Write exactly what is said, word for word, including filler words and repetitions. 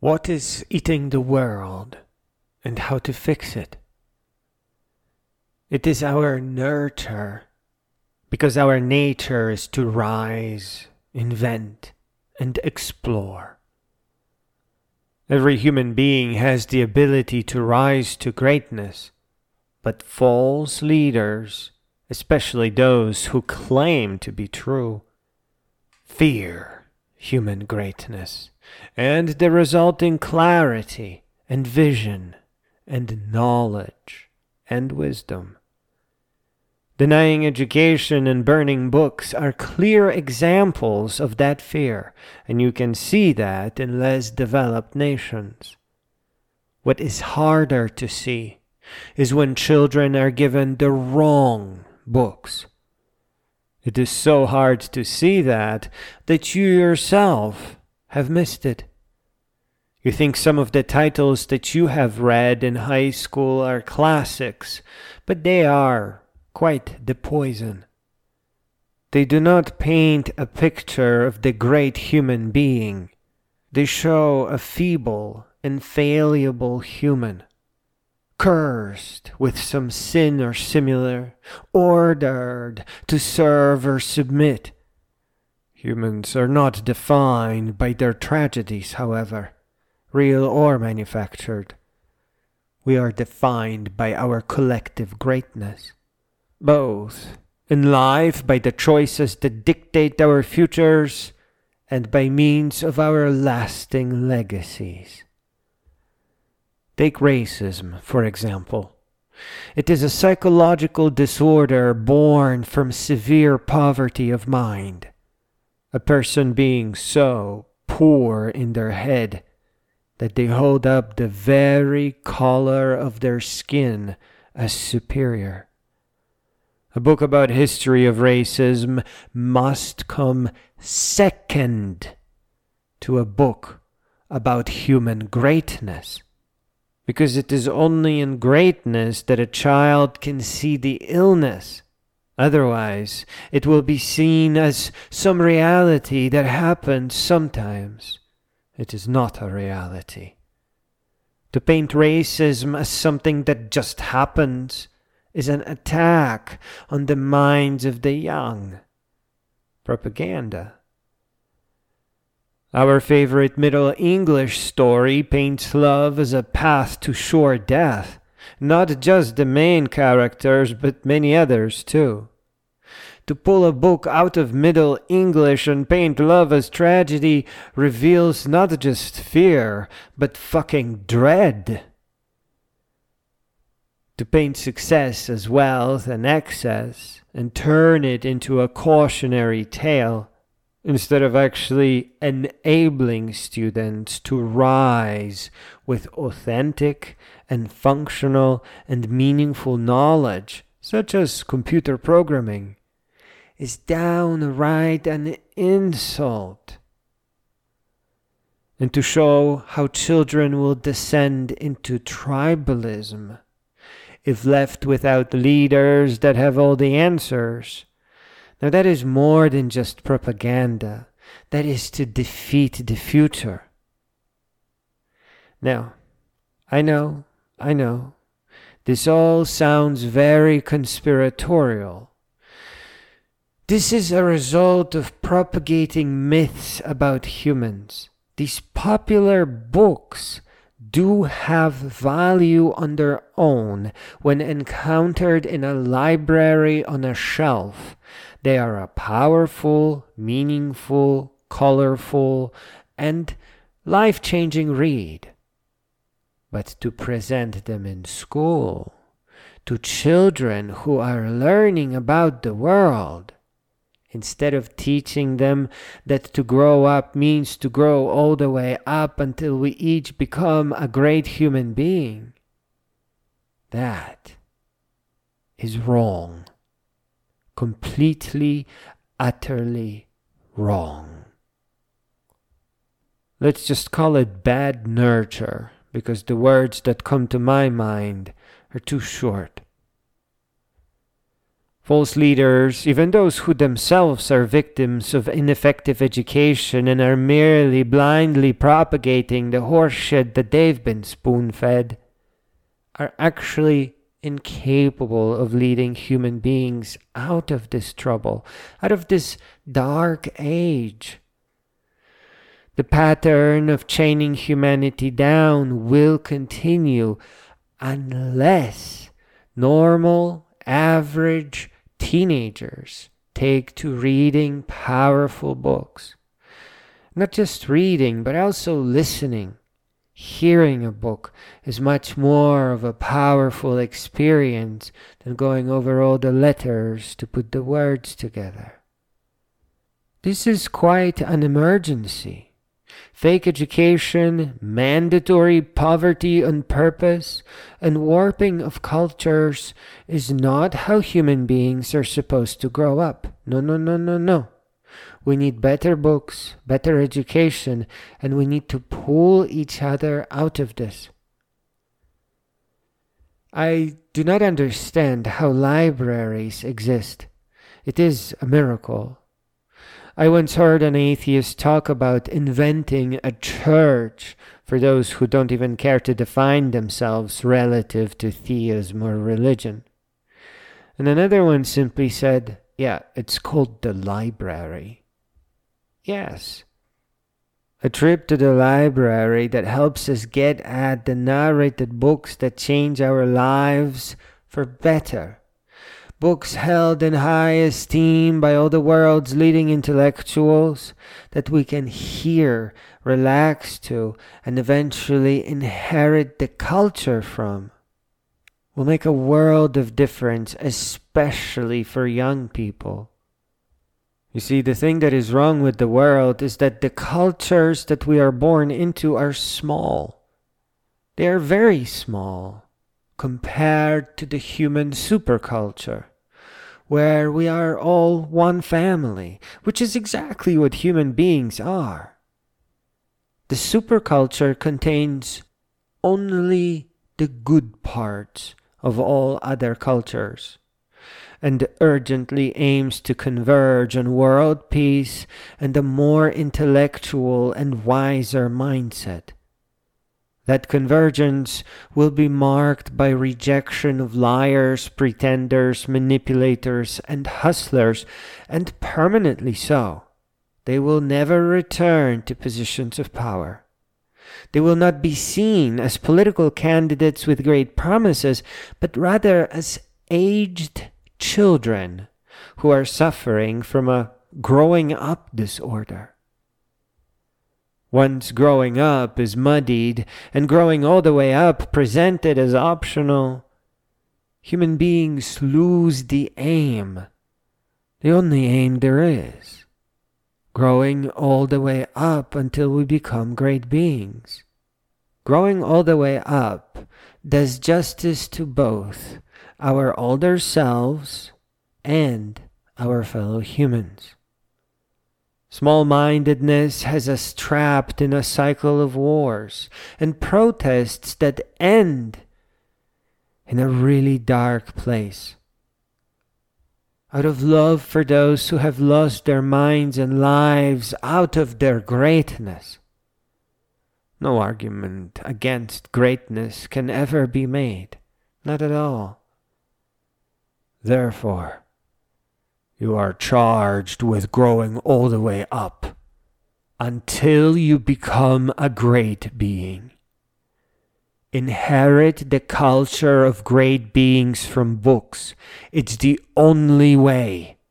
What is eating the world and how to fix it? It is our nurture, because our nature is to rise, invent, and explore. Every human being has the ability to rise to greatness, but false leaders, especially those who claim to be true, fear human greatness and the resulting clarity and vision and knowledge and wisdom. Denying education and burning books are clear examples of that fear, and you can see that in less developed nations. What is harder to see is when children are given the wrong books. It is so hard to see that that you yourself have missed it. You think some of the titles that you have read in high school are classics, but they are quite the poison. They do not paint a picture of the great human being. They show a feeble and fallible human, cursed with some sin or similar, ordered to serve or submit. Humans are not defined by their tragedies, however, real or manufactured. We are defined by our collective greatness, both in life by the choices that dictate our futures and by means of our lasting legacies. Take racism, for example. It is a psychological disorder born from severe poverty of mind. A person being so poor in their head that they hold up the very color of their skin as superior. A book about history of racism must come second to a book about human greatness, because it is only in greatness that a child can see the illness. Otherwise, it will be seen as some reality that happens sometimes. It is not a reality. To paint racism as something that just happens is an attack on the minds of the young. Propaganda. Our favorite Middle English story paints love as a path to sure death, not just the main characters, but many others too. To pull a book out of Middle English and paint love as tragedy reveals not just fear, but fucking dread. To paint success as wealth and excess and turn it into a cautionary tale, instead of actually enabling students to rise with authentic and functional and meaningful knowledge, such as computer programming, is downright an insult. And to show how children will descend into tribalism if left without leaders that have all the answers. Now that is more than just propaganda. That is to defeat the future. Now, I know, I know, this all sounds very conspiratorial. This is a result of propagating myths about humans. These popular books do have value on their own when encountered in a library on a shelf. They are a powerful, meaningful, colorful, and life-changing read. But to present them in school, to children who are learning about the world, instead of teaching them that to grow up means to grow all the way up until we each become a great human being, that is wrong. Completely, utterly wrong. Let's just call it bad nurture, because the words that come to my mind are too short. False leaders, even those who themselves are victims of ineffective education and are merely blindly propagating the horseshit that they've been spoon-fed, are actually incapable of leading human beings out of this trouble, out of this dark age. The pattern of chaining humanity down will continue unless normal, average teenagers take to reading powerful books. Not just reading, but also listening. Hearing a book is much more of a powerful experience than going over all the letters to put the words together. This is quite an emergency. Fake education, mandatory poverty on purpose, and warping of cultures is not how human beings are supposed to grow up. No, no, no, no, no. We need better books, better education, and we need to pull each other out of this. I do not understand how libraries exist. It is a miracle. I once heard an atheist talk about inventing a church for those who don't even care to define themselves relative to theism or religion. And another one simply said, yeah, it's called the library. Yes. A trip to the library that helps us get at the narrated books that change our lives for better. Books held in high esteem by all the world's leading intellectuals that we can hear, relax to, and eventually inherit the culture from. Will make a world of difference, especially for young people. You see, the thing that is wrong with the world is that the cultures that we are born into are small. They are very small compared to the human superculture, where we are all one family, which is exactly what human beings are. The superculture contains only the good parts of all other cultures, and urgently aims to converge on world peace and a more intellectual and wiser mindset. That convergence will be marked by rejection of liars, pretenders, manipulators, and hustlers, and permanently so. They will never return to positions of power. They will not be seen as political candidates with great promises, but rather as aged children who are suffering from a growing up disorder. Once growing up is muddied and growing all the way up presented as optional, human beings lose the aim, the only aim there is. Growing all the way up until we become great beings. Growing all the way up does justice to both our older selves and our fellow humans. Small-mindedness has us trapped in a cycle of wars and protests that end in a really dark place. Out of love for those who have lost their minds and lives out of their greatness. No argument against greatness can ever be made, not at all. Therefore, you are charged with growing all the way up until you become a great being. Inherit the culture of great beings from books. It's the only way.